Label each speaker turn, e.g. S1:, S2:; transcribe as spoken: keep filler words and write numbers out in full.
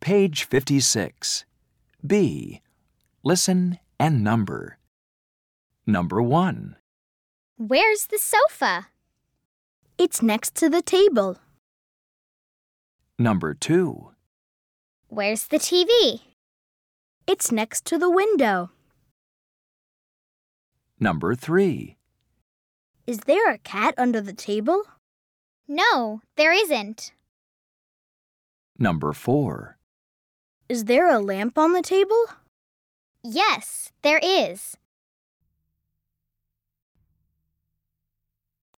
S1: Page fifty-six. B. Listen and number. Number one.
S2: Where's the sofa?
S3: It's next to the table.
S1: Number two.
S2: Where's the T V?
S3: It's next to the window.
S1: Number three.
S3: Is there a cat under the table?
S2: No, there isn't.
S1: Number four.
S3: Is there a lamp on the table?
S2: Yes, there is.